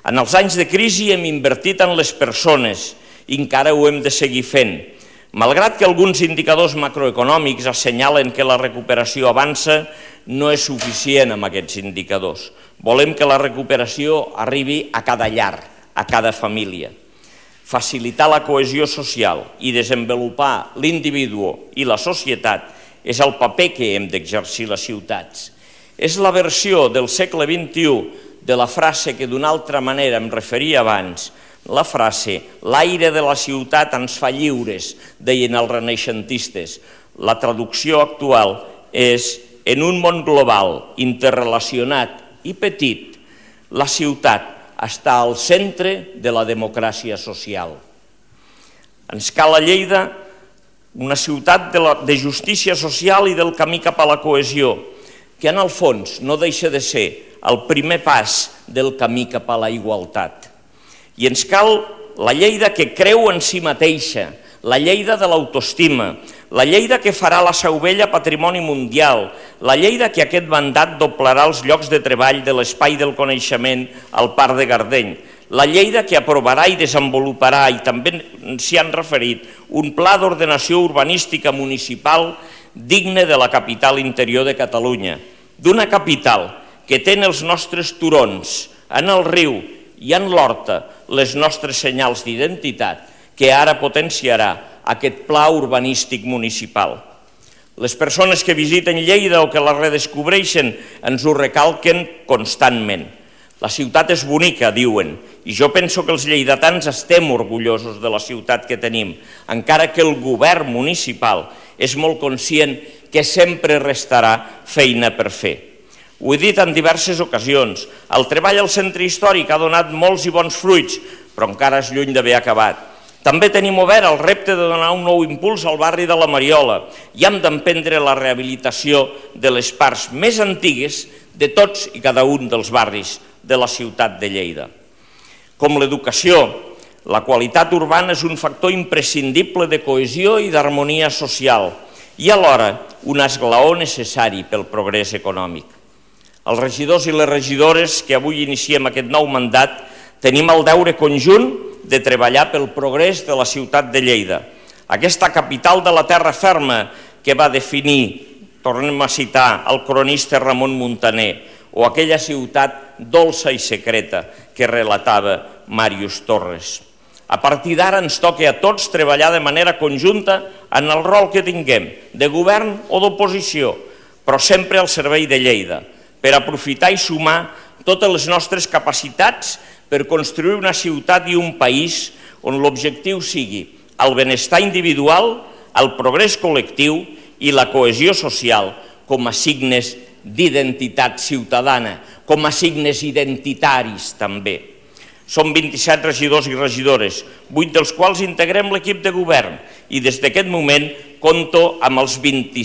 En els anys de crisi hem invertit en les persones i encara ho hem de seguir fent. Malgrat que alguns indicadors macroeconòmics assenyalen que la recuperació avança, no és suficient amb aquests indicadors. Volem que la recuperació arribi a cada llar, a cada família. Facilitar la cohesió social i desenvolupar l'individu i la societat és el paper que hem d'exercir les ciutats. És la versió del segle XXI de la frase que d'una altra manera em referia abans, la frase «l'aire de la ciutat ens fa lliures», deien els renaixentistes. La traducció actual és «en un món global, interrelacionat i petit, la ciutat està al centre de la democràcia social». Ens cal a Lleida una ciutat de justícia social i del camí cap a la cohesió, que en el fons no deixa de ser el primer pas del camí cap a la igualtat. I ens cal la Lleida que creu en si mateixa, la Lleida de l'autoestima, la Lleida que farà la Seu Vella patrimoni mundial, la Lleida que aquest mandat doblarà els llocs de treball de l'espai del coneixement al Parc de Gardeny, la Lleida que aprovarà i desenvoluparà, i també s'hi han referit, un pla d'ordenació urbanística municipal digne de la capital interior de Catalunya, d'una capital que té en els nostres turons, en el riu i en l'horta les nostres senyals d'identitat, que ara potenciarà aquest pla urbanístic municipal. Les persones que visiten Lleida o que la redescobreixen ens ho recalquen constantment. La ciutat és bonica, diuen, i jo penso que els lleidatans estem orgullosos de la ciutat que tenim, encara que el govern municipal és molt conscient que sempre restarà feina per fer. Ho he dit en diverses ocasions, el treball al centre històric ha donat molts i bons fruits, però encara és lluny d'haver acabat. També tenim obert el repte de donar un nou impuls al barri de la Mariola i hem d'emprendre la rehabilitació de les parts més antigues de tots i cada un dels barris de la ciutat de Lleida. Com l'educació, la qualitat urbana és un factor imprescindible de cohesió i d'harmonia social i alhora un esglaó necessari pel progrés econòmic. Els regidors i les regidores que avui iniciem aquest nou mandat tenim el deure conjunt de treballar pel progrés de la ciutat de Lleida. Aquesta capital de la terra ferma que va definir, tornem a citar, el cronista Ramon Muntaner, o aquella ciutat dolça i secreta que relatava Màrius Torres. A partir d'ara ens toca a tots treballar de manera conjunta en el rol que tinguem, de govern o d'oposició, però sempre al servei de Lleida, per aprofitar i sumar totes les nostres capacitats per construir una ciutat i un país on l'objectiu sigui el benestar individual, el progrés col·lectiu i la cohesió social com a signes d'identitat ciutadana, com a signes identitaris també. Som 27 regidors i regidores, 8 dels quals integrem l'equip de govern i des d'aquest moment compto amb els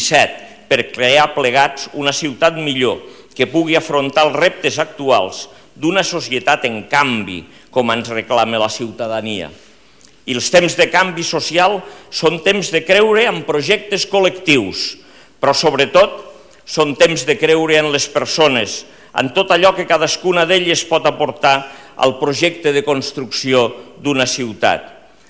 27 per crear plegats una ciutat millor que pugui afrontar els reptes actuals d'una societat en canvi, com ens reclama la ciutadania. I els temps de canvi social són temps de creure en projectes col·lectius, però sobretot són temps de creure en les persones, en tot allò que cadascuna d'elles pot aportar al projecte de construcció d'una ciutat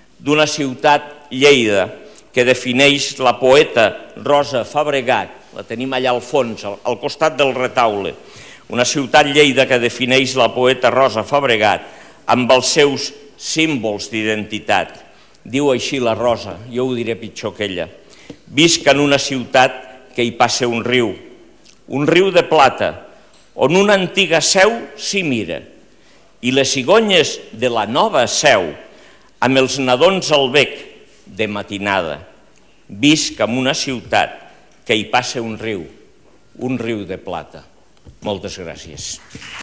Lleida, que defineix la poeta Rosa Fabregat, la tenim allà al fons, al costat del retaule, una ciutat Lleida que defineix la poeta Rosa Fabregat amb els seus símbols d'identitat. Diu així la Rosa, jo ho diré pitjor que ella: visc en una ciutat que hi passa un riu de plata, on una antiga seu s'hi mira, i les cigonyes de la nova seu, amb els nadons al bec de matinada. Visc en una ciutat que hi passa un riu de plata. Moltes gràcies.